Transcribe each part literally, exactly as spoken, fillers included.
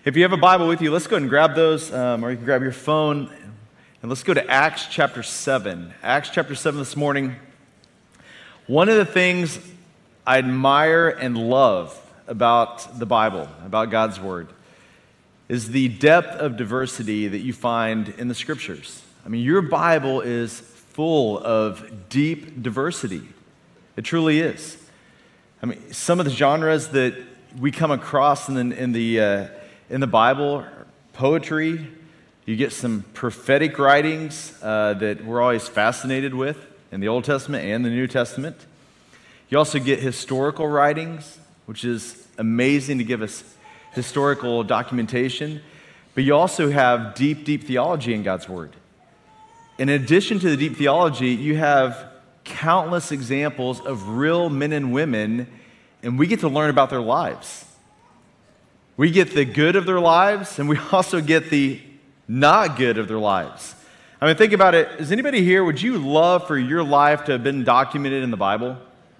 If you have a Bible with you, let's go ahead and grab those, um, or you can grab your phone, and let's go to Acts chapter seven. Acts chapter seven this morning. One of the things I admire and love about the Bible, about God's Word, is the depth of diversity that you find in the Scriptures. I mean, your Bible is full of deep diversity. It truly is. I mean, some of the genres that we come across in the, in the uh, in the Bible, poetry, you get some prophetic writings uh, that we're always fascinated with in the Old Testament and the New Testament. You also get historical writings, which is amazing to give us historical documentation. But you also have deep, deep theology in God's Word. In addition to the deep theology, you have countless examples of real men and women, and we get to learn about their lives. We get the good of their lives, and we also get the not good of their lives. I mean, think about it. Is anybody here, would you love for your life to have been documented in the Bible?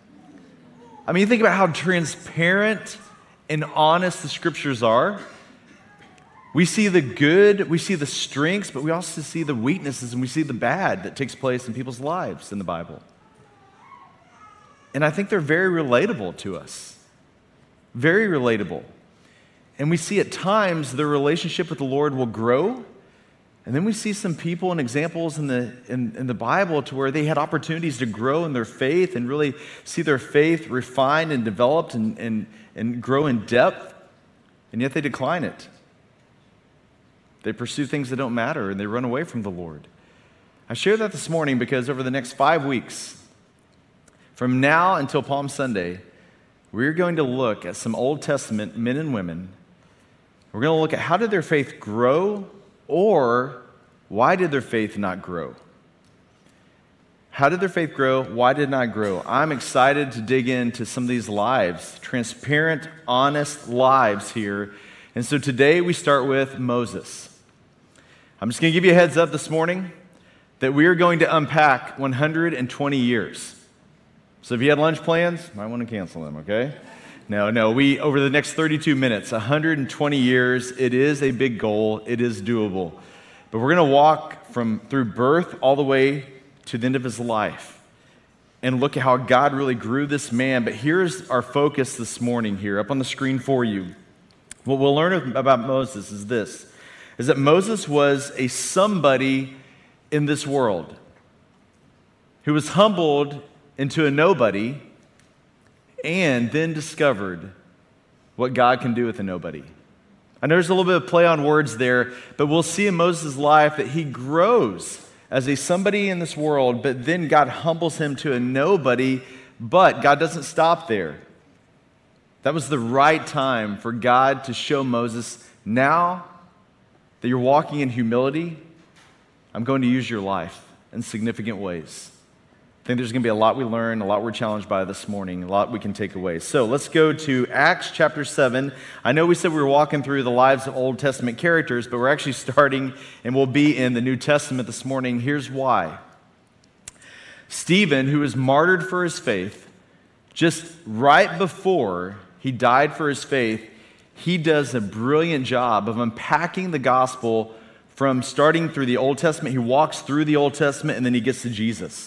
I mean, you think about how transparent and honest the Scriptures are. We see the good, we see the strengths, but we also see the weaknesses, and we see the bad that takes place in people's lives in the Bible. And I think they're very relatable to us. Very relatable. And we see at times their relationship with the Lord will grow. And then we see some people and examples in the in, in the Bible to where they had opportunities to grow in their faith and really see their faith refined and developed and, and, and grow in depth. And yet they decline it. They pursue things that don't matter and they run away from the Lord. I share that this morning because over the next five weeks, from now until Palm Sunday, we're going to look at some Old Testament men and women. We're going to look at how did their faith grow, or why did their faith not grow? How did their faith grow? Why did it not grow? I'm excited to dig into some of these lives, transparent, honest lives here. And so today we start with Moses. I'm just going to give you a heads up this morning that we are going to unpack one hundred twenty years. So if you had lunch plans, might want to cancel them, okay? No, no, we, over the next thirty-two minutes, one hundred twenty years, it is a big goal, it is doable. But we're going to walk from through birth all the way to the end of his life and look at how God really grew this man. But here's our focus this morning here, up on the screen for you. What we'll learn about Moses is this, is that Moses was a somebody in this world who was humbled into a nobody and then discovered what God can do with a nobody. I know there's a little bit of play on words there, but we'll see in Moses' life that he grows as a somebody in this world, but then God humbles him to a nobody, but God doesn't stop there. That was the right time for God to show Moses, now that you're walking in humility, I'm going to use your life in significant ways. I think there's going to be a lot we learn, a lot we're challenged by this morning, a lot we can take away. So let's go to Acts chapter seven. I know we said we were walking through the lives of Old Testament characters, but we're actually starting and we'll be in the New Testament this morning. Here's why. Stephen, who was martyred for his faith, just right before he died for his faith, he does a brilliant job of unpacking the gospel from starting through the Old Testament. He walks through the Old Testament and then he gets to Jesus.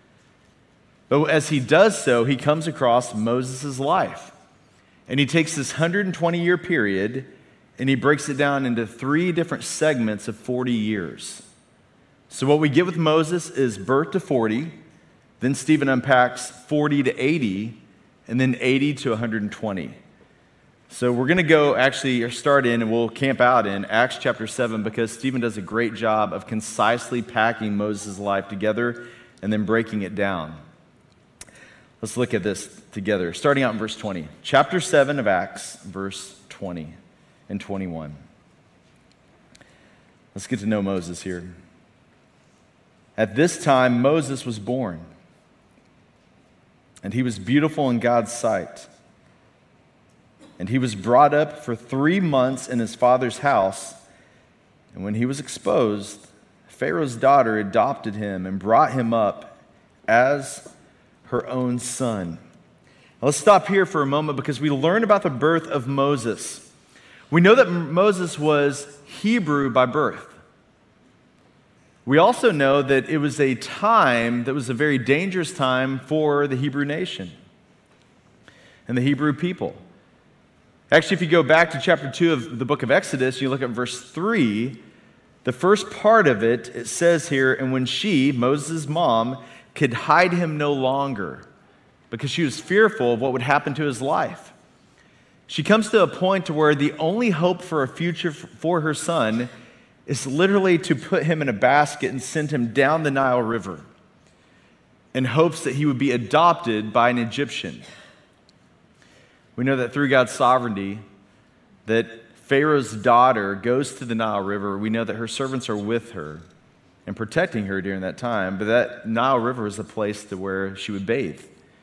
But as he does so, he comes across Moses' life. And he takes this one hundred twenty year period and he breaks it down into three different segments of forty years. So what we get with Moses is birth to forty, then Stephen unpacks forty to eighty, and then eighty to one hundred twenty. So we're going to go actually or start in and we'll camp out in Acts chapter seven because Stephen does a great job of concisely packing Moses' life together and then breaking it down. Let's look at this together, starting out in verse twenty. Chapter seven of Acts, verse twenty and twenty-one. Let's get to know Moses here. At this time, Moses was born, and he was beautiful in God's sight. And he was brought up for three months in his father's house, and when he was exposed, Pharaoh's daughter adopted him and brought him up as her own son. Now let's stop here for a moment because we learn about the birth of Moses. We know that Moses was Hebrew by birth. We also know that it was a time that was a very dangerous time for the Hebrew nation and the Hebrew people. Actually, if you go back to chapter two of the book of Exodus, you look at verse three, the first part of it, it says here, and when she, Moses' mom, could hide him no longer because she was fearful of what would happen to his life. She comes to a point to where the only hope for a future for her son is literally to put him in a basket and send him down the Nile River in hopes that he would be adopted by an Egyptian. We know that through God's sovereignty, that Pharaoh's daughter goes to the Nile River. We know that her servants are with her and protecting her during that time, but that Nile River is a place to where she would bathe.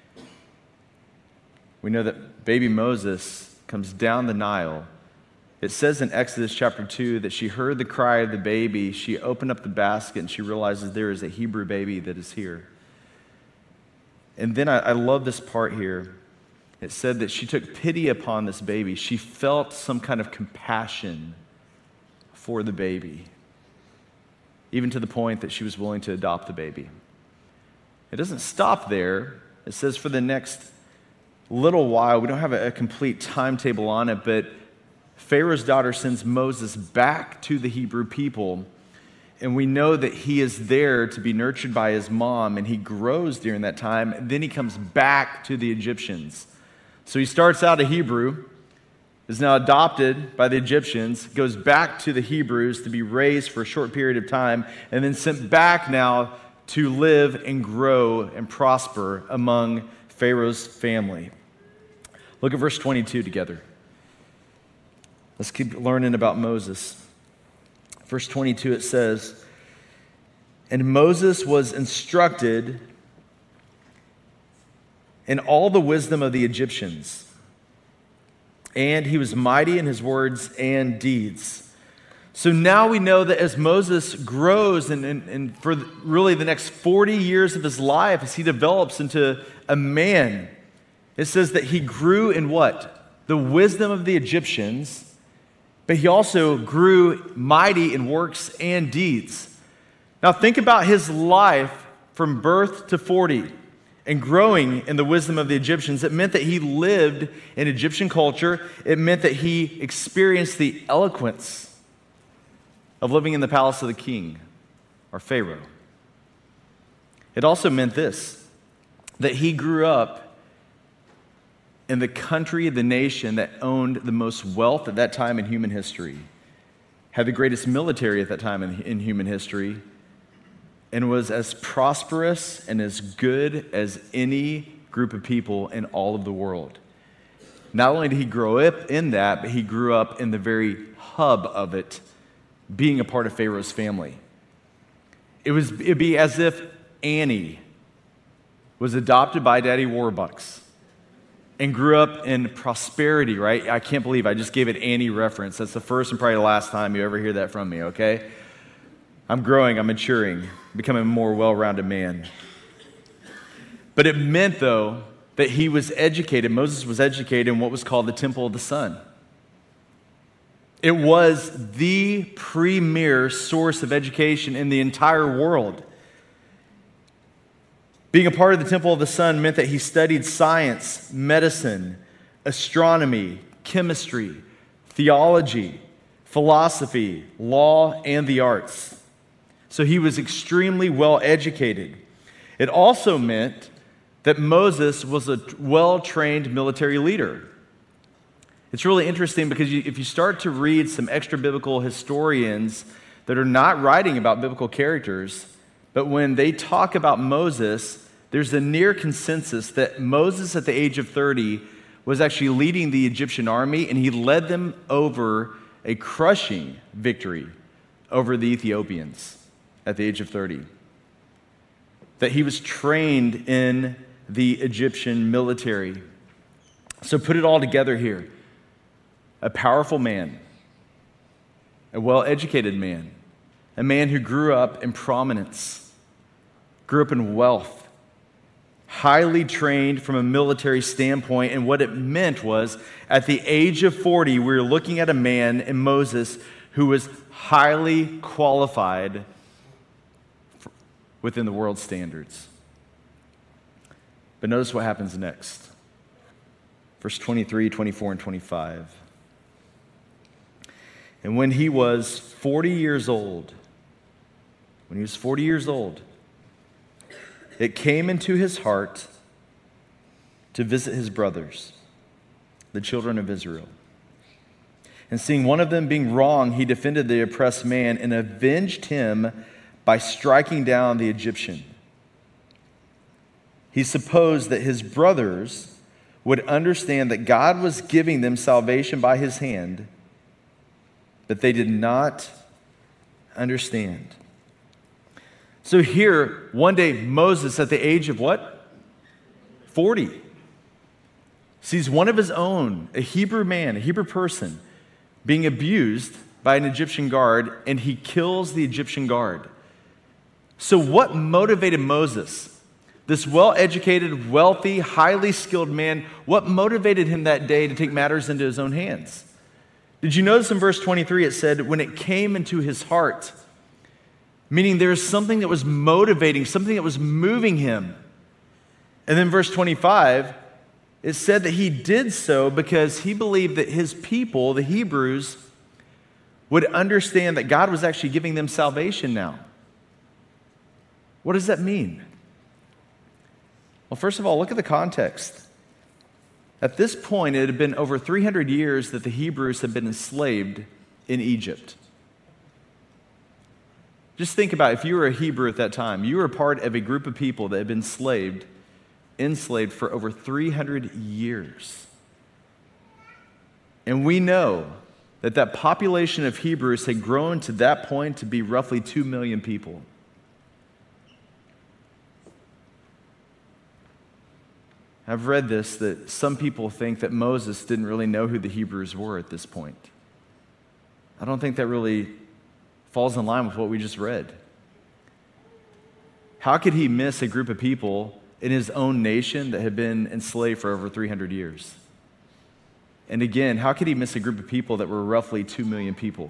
We know that baby Moses comes down the Nile. It says in Exodus chapter two that she heard the cry of the baby. She opened up the basket and she realizes there is a Hebrew baby that is here. And then I, I love this part here. It said that she took pity upon this baby. She felt some kind of compassion for the baby, even to the point that she was willing to adopt the baby. It doesn't stop there. It says for the next little while, we don't have a, a complete timetable on it, but Pharaoh's daughter sends Moses back to the Hebrew people, and we know that he is there to be nurtured by his mom, and he grows during that time, and then he comes back to the Egyptians. So he starts out a Hebrew, is now adopted by the Egyptians, goes back to the Hebrews to be raised for a short period of time, and then sent back now to live and grow and prosper among Pharaoh's family. Look at verse twenty-two together. Let's keep learning about Moses. Verse twenty-two, it says, and Moses was instructed in all the wisdom of the Egyptians, and he was mighty in his words and deeds. So now we know that as Moses grows and, and, and for really the next forty years of his life, as he develops into a man, it says that he grew in what? The wisdom of the Egyptians, but he also grew mighty in works and deeds. Now think about his life from birth to forty and growing in the wisdom of the Egyptians. It meant that he lived in Egyptian culture. It meant that he experienced the eloquence of living in the palace of the king, or Pharaoh. It also meant this, that he grew up in the country, the nation that owned the most wealth at that time in human history, had the greatest military at that time in, in human history, and was as prosperous and as good as any group of people in all of the world. Not only did he grow up in that, but he grew up in the very hub of it, being a part of Pharaoh's family. It was, it'd be as if Annie was adopted by Daddy Warbucks and grew up in prosperity, right? I can't believe I just gave it Annie reference. That's the first and probably the last time you ever hear that from me, okay? I'm growing, I'm maturing, becoming a more well-rounded man. But it meant, though, that he was educated. Moses was educated in what was called the Temple of the Sun. It was the premier source of education in the entire world. Being a part of the Temple of the Sun meant that he studied science, medicine, astronomy, chemistry, theology, philosophy, law, and the arts. So he was extremely well educated. It also meant that Moses was a well-trained military leader. It's really interesting because you, if you start to read some extra-biblical historians that are not writing about biblical characters, but when they talk about Moses, there's a near consensus that Moses at the age of thirty was actually leading the Egyptian army, and he led them over a crushing victory over the Ethiopians at the age of thirty. That he was trained in the Egyptian military. So put it all together here. A powerful man, a well-educated man, a man who grew up in prominence, grew up in wealth, highly trained from a military standpoint. And what it meant was, at the age of forty, we were looking at a man in Moses who was highly qualified within the world's standards. But notice what happens next. Verse twenty-three, twenty-four, and twenty-five. And when he was forty years old, when he was forty years old, it came into his heart to visit his brothers, the children of Israel. And seeing one of them being wrong, he defended the oppressed man and avenged him by striking down the Egyptian. He supposed that his brothers would understand that God was giving them salvation by his hand, but they did not understand. So here, one day, Moses, at the age of what? forty, sees one of his own, a Hebrew man, a Hebrew person, being abused by an Egyptian guard, and he kills the Egyptian guard. So what motivated Moses, this well-educated, wealthy, highly skilled man, what motivated him that day to take matters into his own hands? Did you notice in verse twenty-three it said, when it came into his heart, meaning there was something that was motivating, something that was moving him. And then verse twenty-five, it said that he did so because he believed that his people, the Hebrews, would understand that God was actually giving them salvation now. What does that mean? Well, first of all, look at the context. At this point, it had been over three hundred years that the Hebrews had been enslaved in Egypt. Just think about it. If you were a Hebrew at that time, you were a part of a group of people that had been enslaved, enslaved for over three hundred years. And we know that that population of Hebrews had grown to that point to be roughly two million people. I've read this, that some people think that Moses didn't really know who the Hebrews were at this point. I don't think that really falls in line with what we just read. How could he miss a group of people in his own nation that had been enslaved for over three hundred years? And again, how could he miss a group of people that were roughly two million people?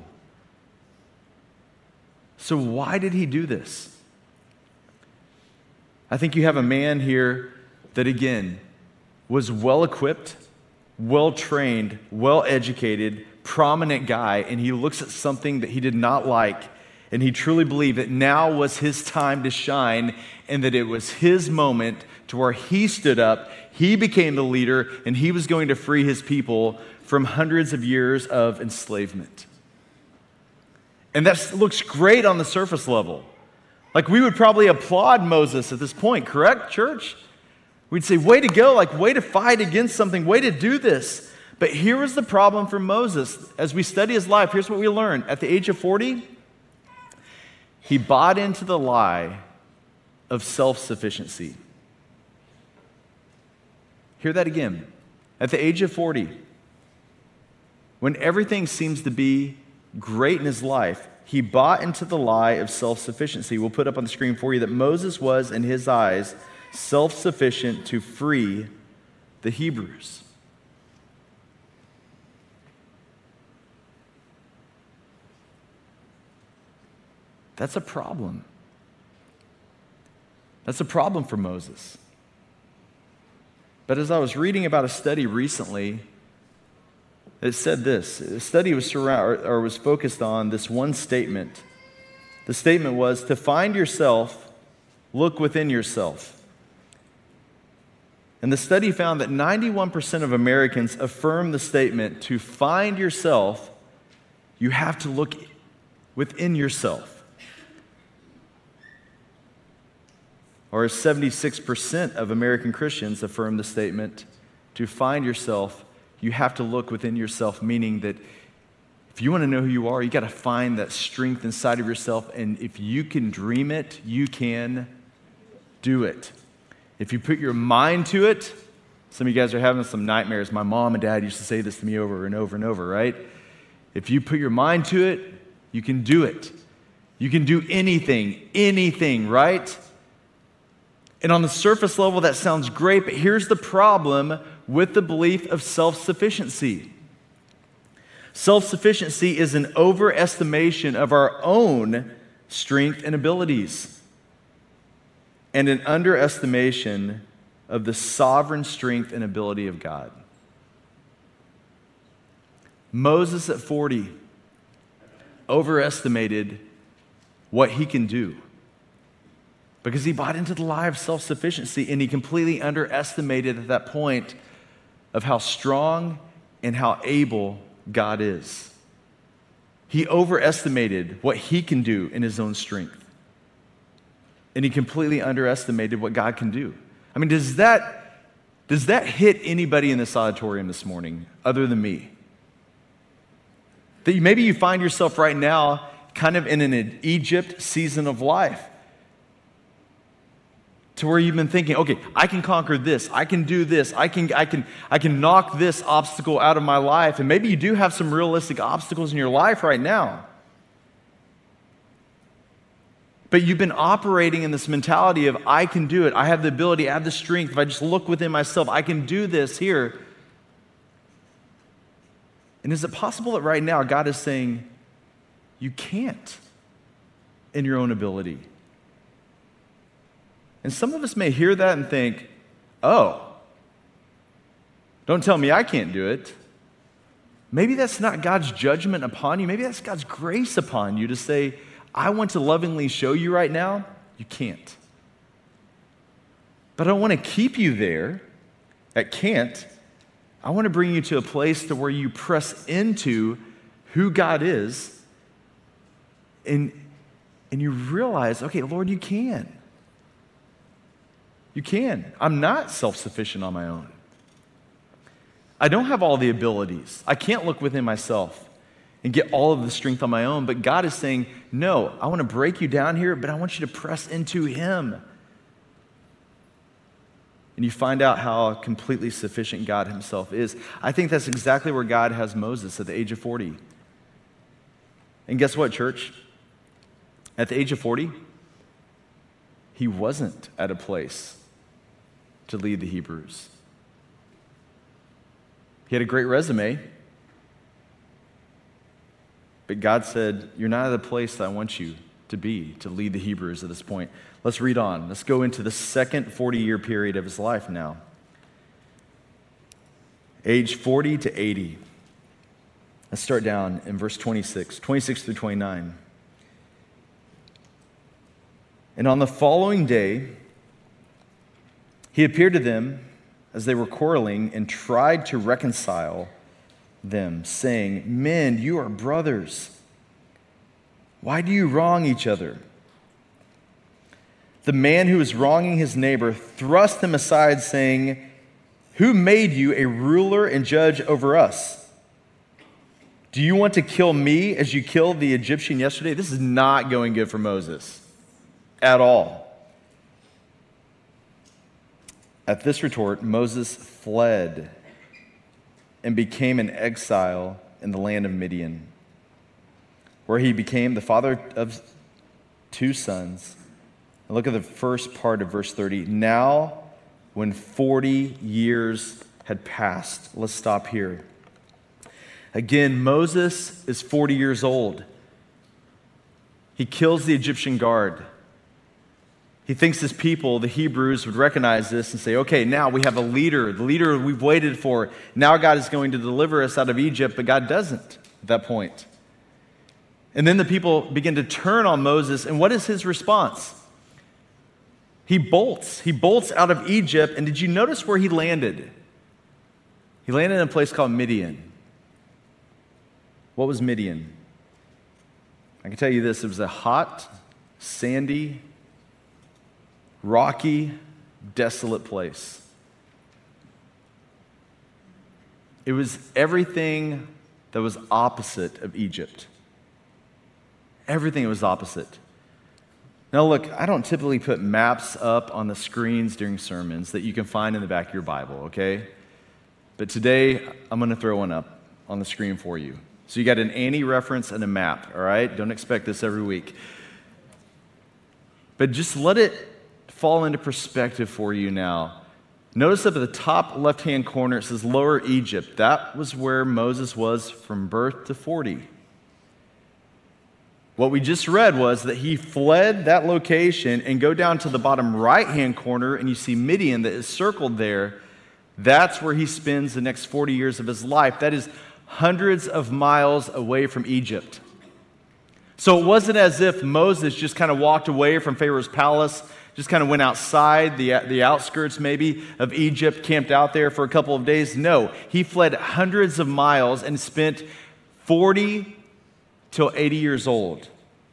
So why did he do this? I think you have a man here that, again, was well-equipped, well-trained, well-educated, prominent guy, and he looks at something that he did not like, and he truly believed that now was his time to shine, and that it was his moment to where he stood up, he became the leader, and he was going to free his people from hundreds of years of enslavement. And that looks great on the surface level. Like, we would probably applaud Moses at this point, correct, church? We'd say, way to go, like, way to fight against something, way to do this. But here was the problem for Moses. As we study his life, here's what we learn. At the age of forty, he bought into the lie of self-sufficiency. Hear that again. At the age of forty, when everything seems to be great in his life, he bought into the lie of self-sufficiency. We'll put up on the screen for you that Moses was, in his eyes, self-sufficient to free the Hebrews. That's a problem. That's a problem for Moses. But as I was reading about a study recently, it said this. The study was surround, or was focused on this one statement. The statement was, to find yourself, look within yourself. And the study found that ninety-one percent of Americans affirm the statement, to find yourself, you have to look within yourself. Or seventy-six percent of American Christians affirm the statement, to find yourself, you have to look within yourself, meaning that if you want to know who you are, you got to find that strength inside of yourself, and if you can dream it, you can do it. If you put your mind to it, some of you guys are having some nightmares. My mom and dad used to say this to me over and over and over, right? If you put your mind to it, you can do it. You can do anything, anything, right? And on the surface level, that sounds great, but here's the problem with the belief of self-sufficiency. Self-sufficiency is an overestimation of our own strength and abilities, and an underestimation of the sovereign strength and ability of God. Moses at forty overestimated what he can do because he bought into the lie of self-sufficiency, and he completely underestimated at that point of how strong and how able God is. He overestimated what he can do in his own strength, and he completely underestimated what God can do. I mean, does that, does that hit anybody in this auditorium this morning other than me? That you, maybe you find yourself right now kind of in an Egypt season of life to where you've been thinking, okay, I can conquer this, I can do this, I can, I can, I can knock this obstacle out of my life. And maybe you do have some realistic obstacles in your life right now. But you've been operating in this mentality of, I can do it, I have the ability, I have the strength, if I just look within myself, I can do this here. And is it possible that right now God is saying, you can't in your own ability? And some of us may hear that and think, oh, don't tell me I can't do it. Maybe that's not God's judgment upon you. Maybe that's God's grace upon you to say, I want to lovingly show you right now, you can't. But I want to keep you there at can't. I want to bring you to a place to where you press into who God is, and, and you realize, okay, Lord, you can. You can. I'm not self-sufficient on my own. I don't have all the abilities. I can't look within myself and get all of the strength on my own, but God is saying, no, I want to break you down here, but I want you to press into Him. And you find out how completely sufficient God Himself is. I think that's exactly where God has Moses at the age of forty. And guess what, church? At the age of forty, he wasn't at a place to lead the Hebrews. He had a great resume, but God said, you're not at the place that I want you to be to lead the Hebrews at this point. Let's read on. Let's go into the second forty-year period of his life now. Age forty to eighty. Let's start down in verse twenty-six, twenty-six through twenty-nine. And on the following day, he appeared to them as they were quarreling and tried to reconcile them, saying, men, you are brothers. Why do you wrong each other? The man who was wronging his neighbor thrust him aside, saying, who made you a ruler and judge over us? Do you want to kill me as you killed the Egyptian yesterday? This is not going good for Moses at all. At this retort, Moses fled and became an exile in the land of Midian, where he became the father of two sons. And look at the first part of verse thirty. Now, when forty years had passed, let's stop here. Again, Moses is forty years old. He kills the Egyptian guard. He thinks his people, the Hebrews, would recognize this and say, okay, now we have a leader, the leader we've waited for. Now God is going to deliver us out of Egypt, but God doesn't at that point. And then the people begin to turn on Moses, and what is his response? He bolts. He bolts out of Egypt, and did you notice where he landed? He landed in a place called Midian. What was Midian? I can tell you this, it was a hot, sandy, rocky, desolate place. It was everything that was opposite of Egypt. Everything that was opposite. Now look, I don't typically put maps up on the screens during sermons that you can find in the back of your Bible, okay? But today, I'm going to throw one up on the screen for you. So you got an Annie reference and a map, all right? Don't expect this every week. But just let it fall into perspective for you now. Notice up at the top left-hand corner, it says Lower Egypt. That was where Moses was from birth to forty. What we just read was that he fled that location, and go down to the bottom right-hand corner, and you see Midian that is circled there. That's where he spends the next forty years of his life. That is hundreds of miles away from Egypt. So it wasn't as if Moses just kind of walked away from Pharaoh's palace, just kind of went outside the, the outskirts maybe of Egypt, camped out there for a couple of days. No, he fled hundreds of miles and spent forty till eighty years old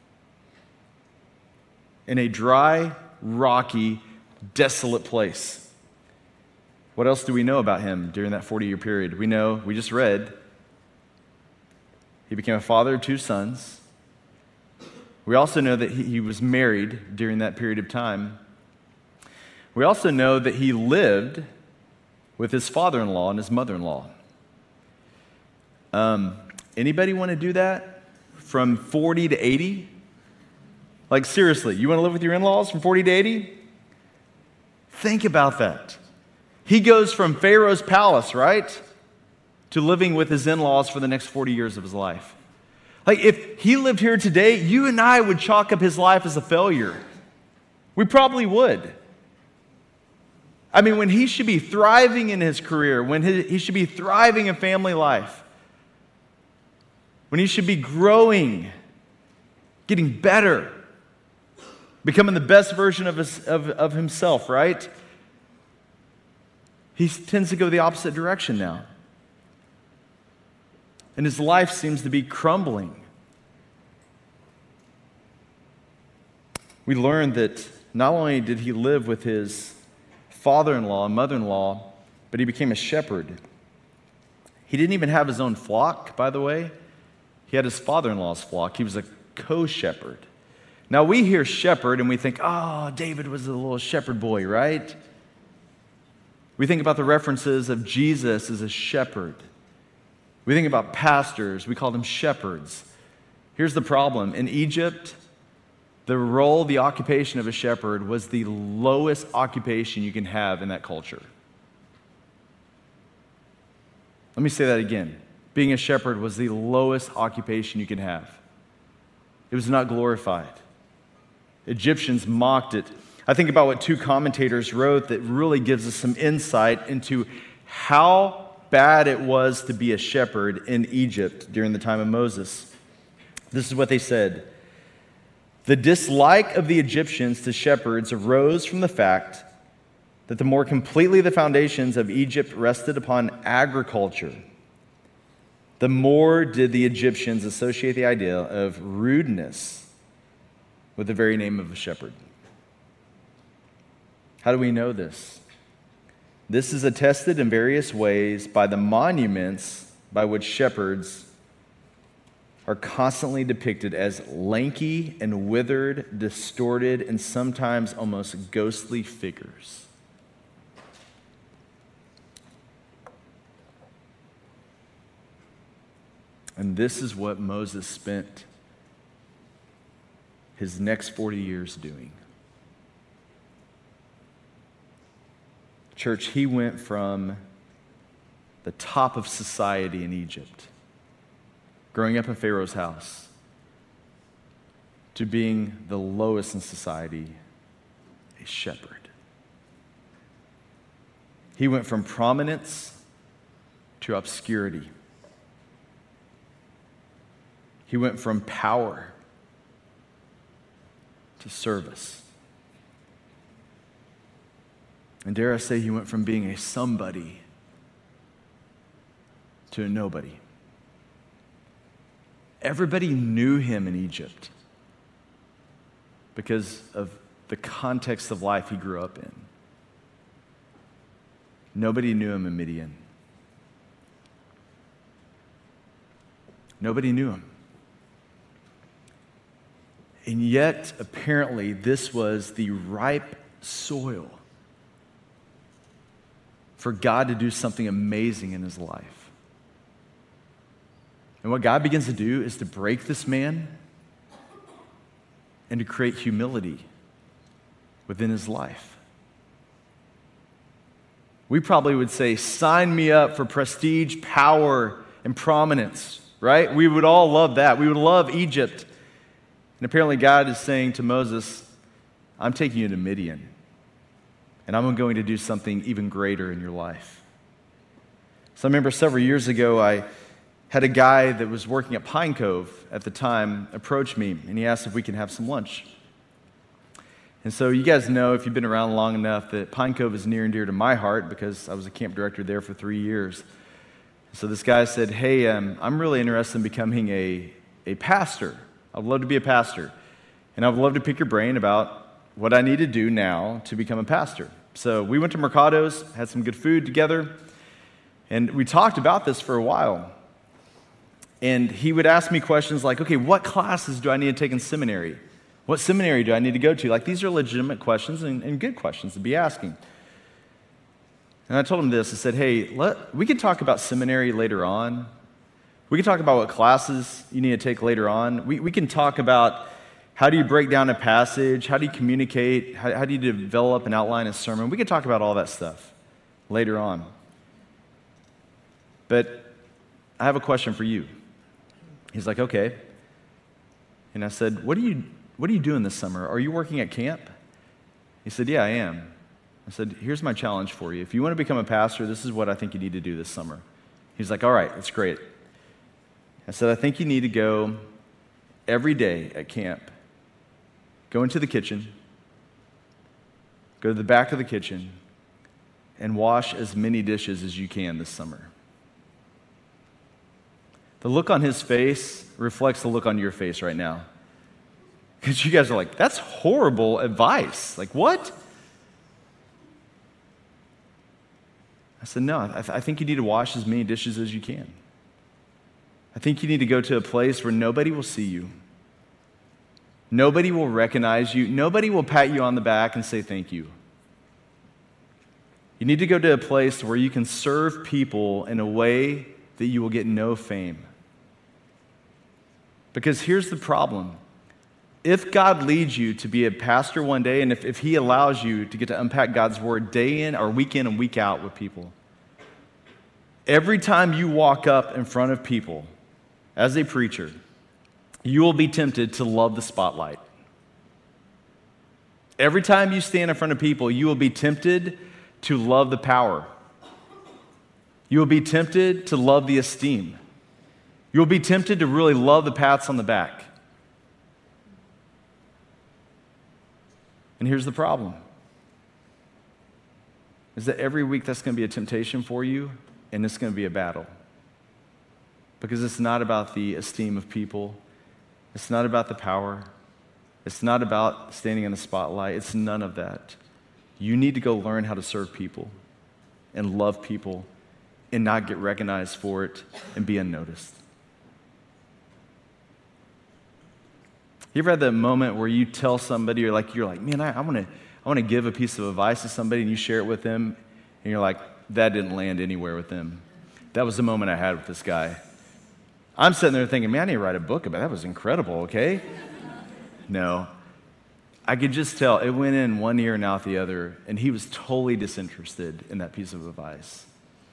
in a dry, rocky, desolate place. What else do we know about him during that forty-year period? We know, we just read, he became a father of two sons. We also know that he, he was married during that period of time. We also know that he lived with his father-in-law and his mother-in-law. Um, anybody want to do that from forty to eighty? Like seriously, you want to live with your in-laws from forty to eighty? Think about that. He goes from Pharaoh's palace, right, to living with his in-laws for the next forty years of his life. Like, if he lived here today, you and I would chalk up his life as a failure. We probably would. I mean, when he should be thriving in his career, when he, he should be thriving in family life, when he should be growing, getting better, becoming the best version of, his, of, of himself, right? He tends to go the opposite direction now. And his life seems to be crumbling. We learned that not only did he live with his father-in-law and mother-in-law, but he became a shepherd. He didn't even have his own flock, by the way. He had his father-in-law's flock. He was a co-shepherd. Now we hear shepherd and we think, oh, David was a little shepherd boy, right? We think about the references of Jesus as a shepherd. We think about pastors, we call them shepherds. Here's the problem. In Egypt, the role, the occupation of a shepherd was the lowest occupation you can have in that culture. Let me say that again. Being a shepherd was the lowest occupation you can have. It was not glorified. Egyptians mocked it. I think about what two commentators wrote that really gives us some insight into how bad it was to be a shepherd in Egypt during the time of Moses. This is what they said. The dislike of the Egyptians to shepherds arose from the fact that the more completely the foundations of Egypt rested upon agriculture, the more did the Egyptians associate the idea of rudeness with the very name of a shepherd. How do we know this? This is attested in various ways by the monuments by which shepherds are constantly depicted as lanky and withered, distorted, and sometimes almost ghostly figures. And this is what Moses spent his next forty years doing. Church, he went from the top of society in Egypt, growing up in Pharaoh's house, to being the lowest in society, a shepherd. He went from prominence to obscurity. He went from power to service. And dare I say, he went from being a somebody to a nobody. Everybody knew him in Egypt because of the context of life he grew up in. Nobody knew him in Midian. Nobody knew him. And yet, apparently, this was the ripe soil for God to do something amazing in his life. And what God begins to do is to break this man and to create humility within his life. We probably would say, sign me up for prestige, power, and prominence, right? We would all love that. We would love Egypt. And apparently God is saying to Moses, I'm taking you to Midian, and I'm going to do something even greater in your life. So I remember several years ago, I had a guy that was working at Pine Cove at the time approach me, and he asked if we could have some lunch. And so you guys know, if you've been around long enough, that Pine Cove is near and dear to my heart because I was a camp director there for three years. So this guy said, hey, um, I'm really interested in becoming a, a pastor. I'd love to be a pastor. And I'd love to pick your brain about what I need to do now to become a pastor. So we went to Mercado's, had some good food together, and we talked about this for a while. And he would ask me questions like, okay, what classes do I need to take in seminary? What seminary do I need to go to? Like, these are legitimate questions and, and good questions to be asking. And I told him this. I said, hey, let, we can talk about seminary later on. We can talk about what classes you need to take later on. We, we can talk about how do you break down a passage, how do you communicate, how, how do you develop and outline a sermon. We can talk about all that stuff later on. But I have a question for you. He's like, okay. And I said, what are you what are you doing this summer? Are you working at camp? He said, yeah, I am. I said, here's my challenge for you. If you want to become a pastor, this is what I think you need to do this summer. He's like, all right, that's great. I said, I think you need to go every day at camp. Go into the kitchen, go to the back of the kitchen, and wash as many dishes as you can this summer. The look on his face reflects the look on your face right now. Because you guys are like, that's horrible advice. Like, what? I said, no, I, th- I think you need to wash as many dishes as you can. I think you need to go to a place where nobody will see you. Nobody will recognize you. Nobody will pat you on the back and say thank you. You need to go to a place where you can serve people in a way that you will get no fame. Because here's the problem. If God leads you to be a pastor one day, and if, if he allows you to get to unpack God's word day in or week in and week out with people, every time you walk up in front of people as a preacher, you will be tempted to love the spotlight. Every time you stand in front of people, you will be tempted to love the power. You will be tempted to love the esteem. You will be tempted to really love the pats on the back. And here's the problem, is that every week that's going to be a temptation for you, and it's going to be a battle. Because it's not about the esteem of people. It's not about the power. It's not about standing in the spotlight. It's none of that. You need to go learn how to serve people and love people and not get recognized for it and be unnoticed. You ever had that moment where you tell somebody, you're like, you're like, man, I, I want to I want to give a piece of advice to somebody, and you share it with them, and you're like, that didn't land anywhere with them. That was the moment I had with this guy. I'm sitting there thinking, man, I need to write a book about it. That was incredible, okay? No. I could just tell it went in one ear and out the other, and he was totally disinterested in that piece of advice.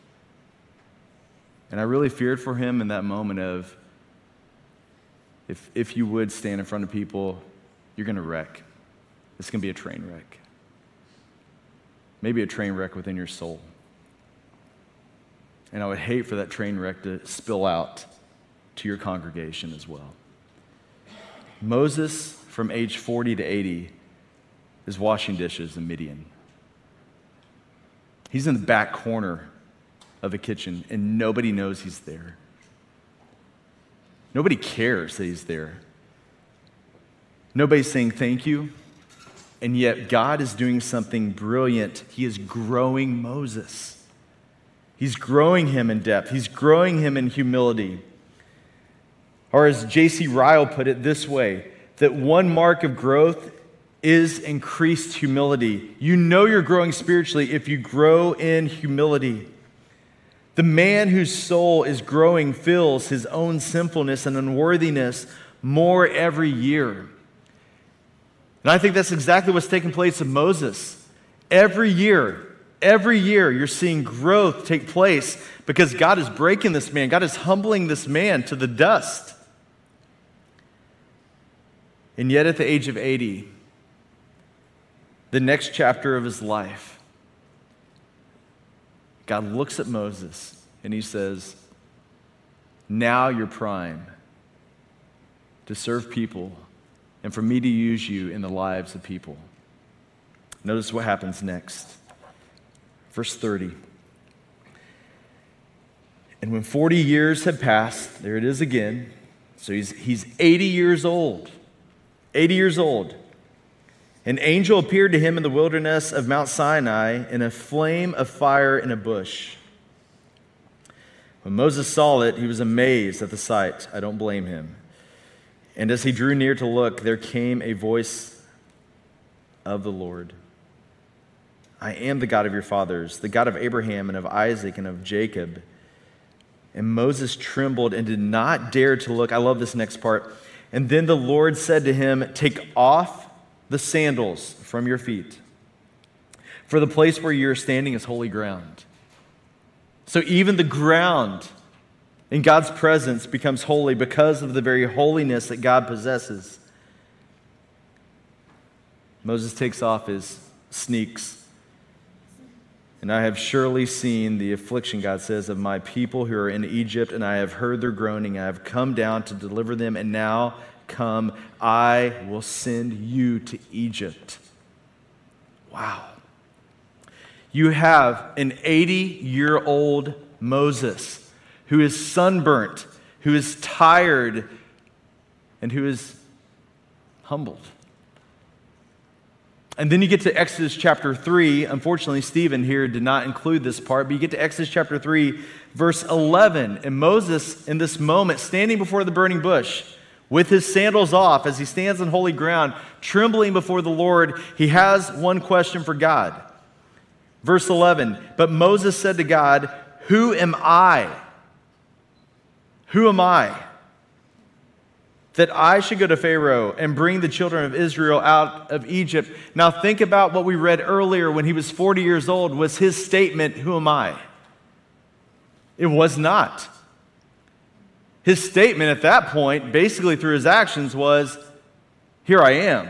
And I really feared for him in that moment of, If, if you would stand in front of people, you're going to wreck. It's going to be a train wreck. Maybe a train wreck within your soul. And I would hate for that train wreck to spill out to your congregation as well. Moses, from age forty to eighty, is washing dishes in Midian. He's in the back corner of the kitchen, and nobody knows he's there. Nobody cares that he's there. Nobody's saying thank you. And yet God is doing something brilliant. He is growing Moses. He's growing him in depth. He's growing him in humility. Or as J C Ryle put it this way, that one mark of growth is increased humility. You know you're growing spiritually if you grow in humility. The man whose soul is growing feels his own sinfulness and unworthiness more every year. And I think that's exactly what's taking place with Moses. Every year, every year, you're seeing growth take place because God is breaking this man. God is humbling this man to the dust. And yet at the age of eighty, the next chapter of his life, God looks at Moses and he says, now you're prime to serve people and for me to use you in the lives of people. Notice what happens next. Verse thirty. And when forty years had passed, there it is again. So he's, he's eighty years old. eighty years old. An angel appeared to him in the wilderness of Mount Sinai in a flame of fire in a bush. When Moses saw it, he was amazed at the sight. I don't blame him. And as he drew near to look, there came a voice of the Lord. I am the God of your fathers, the God of Abraham and of Isaac and of Jacob. And Moses trembled and did not dare to look. I love this next part. And then the Lord said to him, take off the sandals from your feet, for the place where you're standing is holy ground. So even the ground in God's presence becomes holy because of the very holiness that God possesses. Moses takes off his sneaks. And I have surely seen the affliction, God says, of my people who are in Egypt, and I have heard their groaning. I have come down to deliver them, and now come, I will send you to Egypt. Wow. You have an eighty-year-old Moses who is sunburnt, who is tired, and who is humbled. And then you get to Exodus chapter three. Unfortunately, Stephen here did not include this part, but you get to Exodus chapter three, verse eleven. And Moses, in this moment, standing before the burning bush, with his sandals off, as he stands on holy ground, trembling before the Lord, he has one question for God. Verse eleven, but Moses said to God, who am I? Who am I that I should go to Pharaoh and bring the children of Israel out of Egypt? Now think about what we read earlier when he was forty years old. Was his statement, who am I? It was not. His statement at that point, basically through his actions, was, here I am.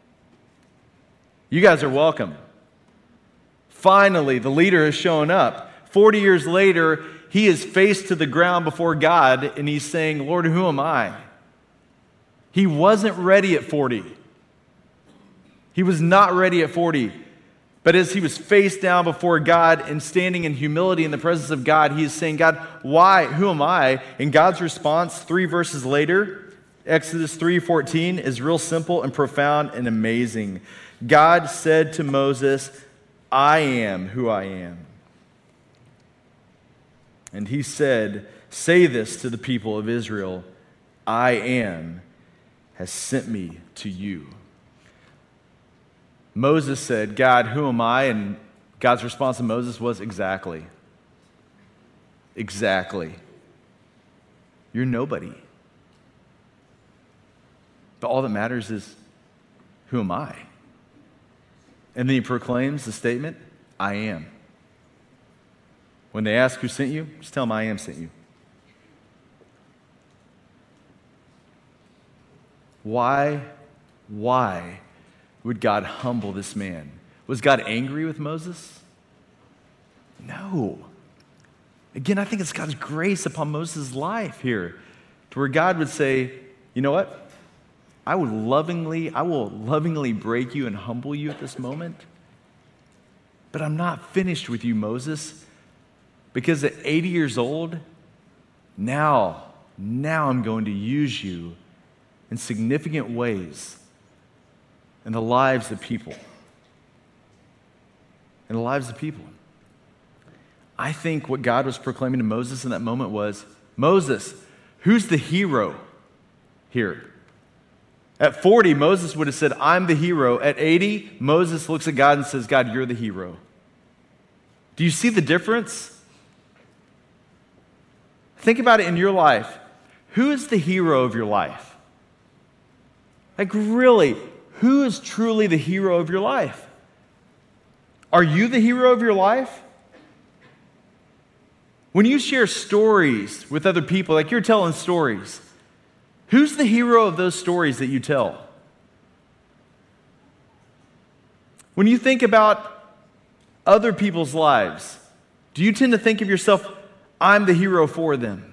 You guys are welcome. Finally, the leader has shown up. Forty years later, he is face to the ground before God, and he's saying, Lord, who am I? He wasn't ready at forty. He was not ready at forty. But as he was face down before God and standing in humility in the presence of God, he is saying, God, why? Who am I? And God's response, three verses later, Exodus three fourteen, is real simple and profound and amazing. God said to Moses, I am who I am. And he said, say this to the people of Israel, I am has sent me to you. Moses said, God, who am I? And God's response to Moses was, exactly. Exactly. You're nobody. But all that matters is, who am I? And then he proclaims the statement, I am. When they ask who sent you, just tell them I am sent you. Why, why would God humble this man? Was God angry with Moses? No. Again, I think it's God's grace upon Moses' life here, to where God would say, you know what? I would lovingly, I will lovingly break you and humble you at this moment. But I'm not finished with you, Moses, because at eighty years old, now, now I'm going to use you in significant ways in the lives of people. In the lives of people. I think what God was proclaiming to Moses in that moment was, Moses, who's the hero here? At forty, Moses would have said, I'm the hero. At eighty, Moses looks at God and says, God, you're the hero. Do you see the difference? Think about it in your life. Who is the hero of your life? Like really, who is truly the hero of your life? Are you the hero of your life? When you share stories with other people, like you're telling stories, who's the hero of those stories that you tell? When you think about other people's lives, do you tend to think of yourself, I'm the hero for them?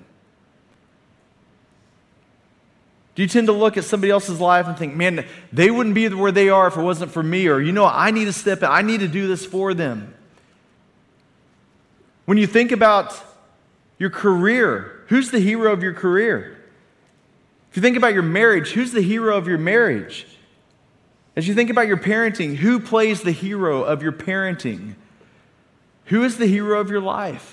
Do you tend to look at somebody else's life and think, man, they wouldn't be where they are if it wasn't for me, or, you know, I need to step in, I need to do this for them? When you think about your career, who's the hero of your career? If you think about your marriage, who's the hero of your marriage? As you think about your parenting, who plays the hero of your parenting? Who is the hero of your life?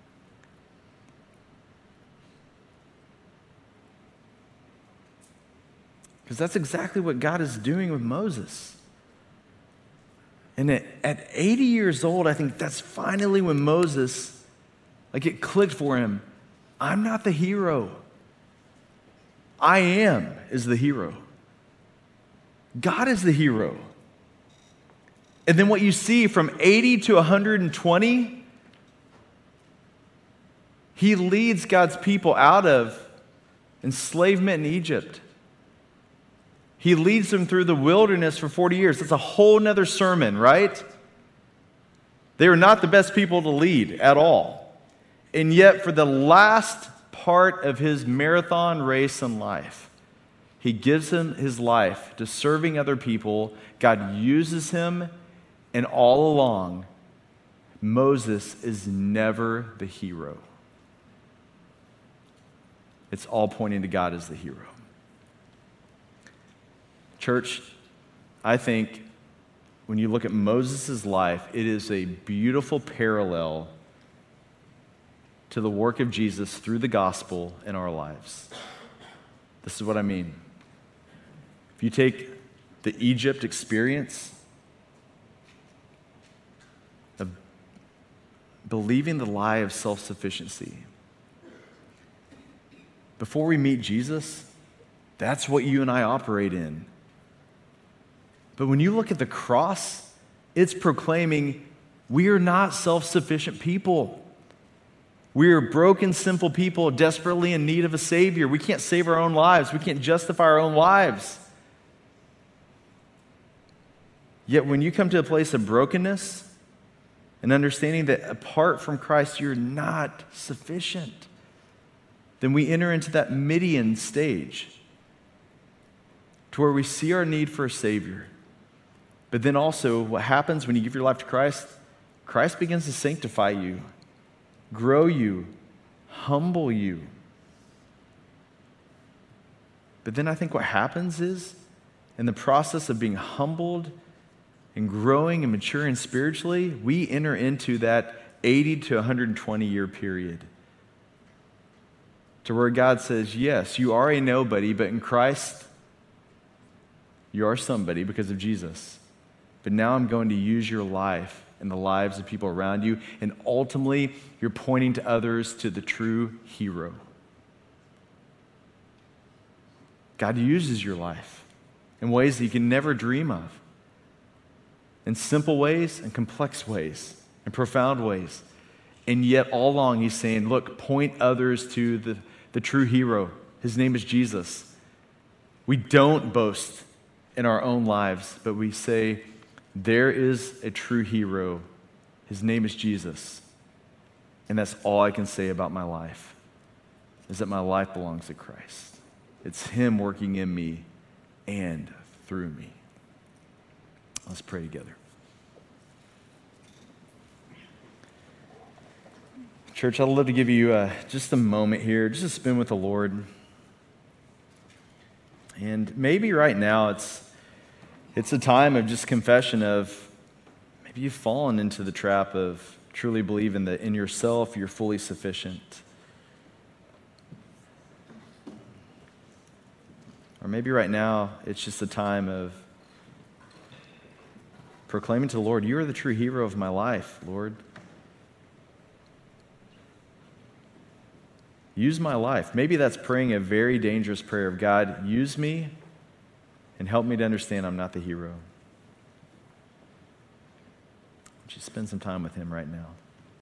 Because that's exactly what God is doing with Moses. And at, at eighty years old, I think that's finally when Moses, like it clicked for him. I'm not the hero. I am is the hero. God is the hero. And then what you see from eighty to one hundred twenty, he leads God's people out of enslavement in Egypt. He leads them through the wilderness for forty years. That's a whole nother sermon, right? They are not the best people to lead at all. And yet, for the last part of his marathon race in life, he gives him his life to serving other people. God uses him, and all along, Moses is never the hero. It's all pointing to God as the hero. Church, I think when you look at Moses' life, it is a beautiful parallel to the work of Jesus through the gospel in our lives. This is what I mean. If you take the Egypt experience of believing the lie of self-sufficiency, before we meet Jesus, that's what you and I operate in. But when you look at the cross, it's proclaiming we are not self-sufficient people. We are broken, sinful people desperately in need of a Savior. We can't save our own lives. We can't justify our own lives. Yet when you come to a place of brokenness and understanding that apart from Christ, you're not sufficient, then we enter into that Midian stage to where we see our need for a Savior. But then also, what happens when you give your life to Christ? Christ begins to sanctify you, grow you, humble you. But then I think what happens is, in the process of being humbled and growing and maturing spiritually, we enter into that eighty to one hundred twenty year period to where God says, yes, you are a nobody, but in Christ, you are somebody because of Jesus. But now I'm going to use your life and the lives of people around you, and ultimately, you're pointing to others to the true hero. God uses your life in ways that you can never dream of, in simple ways and complex ways and profound ways. And yet, all along, he's saying, look, point others to the, the true hero. His name is Jesus. We don't boast in our own lives, but we say, there is a true hero. His name is Jesus. And that's all I can say about my life, is that my life belongs to Christ. It's him working in me and through me. Let's pray together. Church, I'd love to give you uh, just a moment here, just to spend with the Lord. And maybe right now it's It's a time of just confession of maybe you've fallen into the trap of truly believing that in yourself you're fully sufficient. Or maybe right now it's just a time of proclaiming to the Lord, you are the true hero of my life, Lord. Use my life. Maybe that's praying a very dangerous prayer of God, use me and help me to understand I'm not the hero. Would you spend some time with him right now?